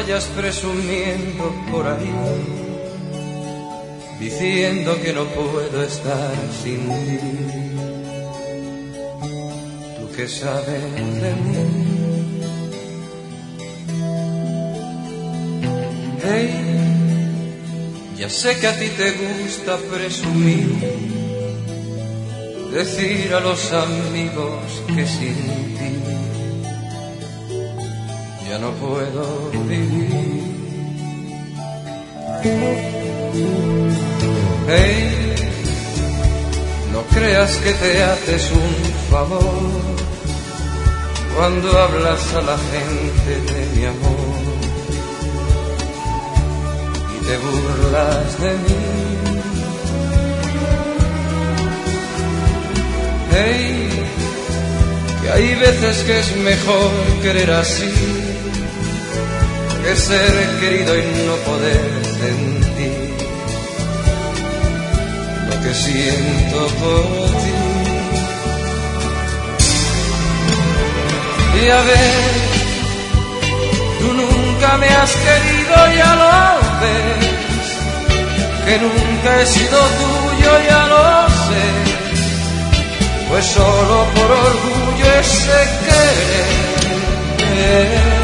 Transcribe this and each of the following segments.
vayas presumiendo por ahí, diciendo que no puedo estar sin ti. ¿Tú qué sabes de mí? Hey, ya sé que a ti te gusta presumir, decir a los amigos que sin ti ya no puedo vivir. Hey, no creas que te haces un favor cuando hablas a la gente de mi amor y te burlas de mí. Hey, que hay veces que es mejor querer así que ser querido y no poder sentir lo que siento por ti. Y a ver, tú nunca me has querido, ya lo ves, que nunca he sido tuyo, ya lo sé, pues solo por orgullo ese querer.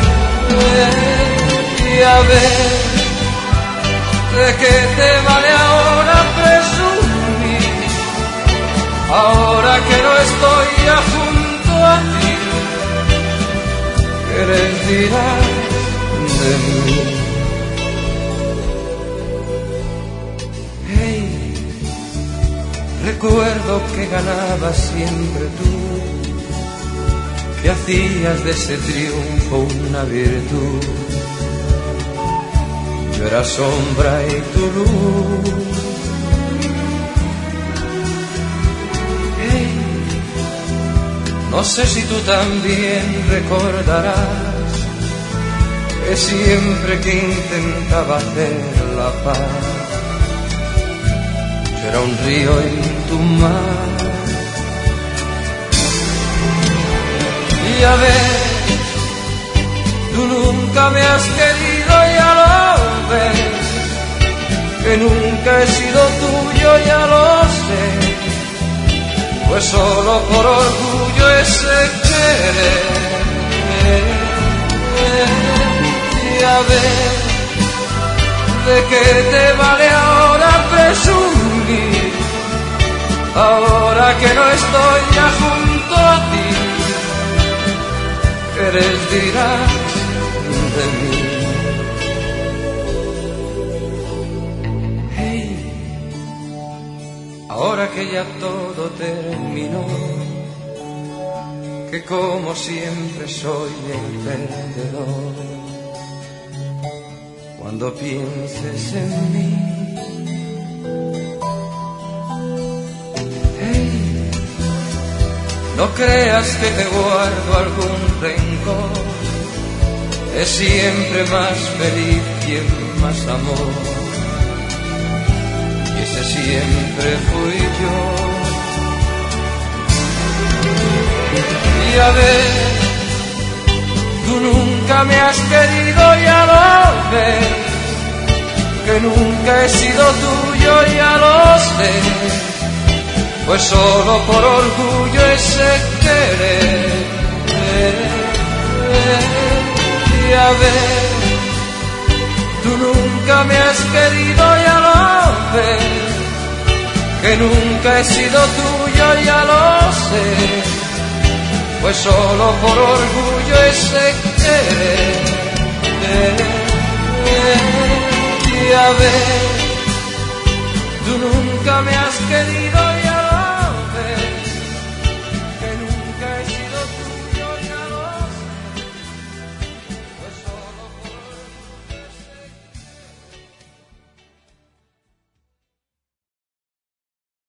Y a ver, ¿de qué te vale ahora presumir? Ahora que no estoy ya junto a ti, ¿qué les dirás de mí? Hey, recuerdo que ganabas siempre tú, que hacías de ese triunfo una virtud. Yo era sombra y tu luz. Hey, no sé si tú también recordarás que siempre que intentaba hacer la paz, yo era un río en tu mar. Y a ver, tú nunca me has querido, ya lo ves, que nunca he sido tuyo, ya lo sé, pues solo por orgullo ese querer. Y a ver, ¿de qué te vale ahora presumir? Ahora que no estoy ya junto a ti, ¿qué les dirás de mí? Hey, ahora que ya todo terminó, que como siempre soy el perdedor, cuando pienses en mí, hey, no creas que te guardo algún rencor, es siempre más feliz quien más amor, y ese siempre fui yo. Y a ver, tú nunca me has querido, ya lo ves, que nunca he sido tuyo, ya lo sé, pues solo por orgullo ese querer. Y a ver, tú nunca me has querido, ya lo ves, que nunca he sido tuyo, ya lo sé, pues solo por orgullo ese querer. Y a ver, tú nunca me has querido.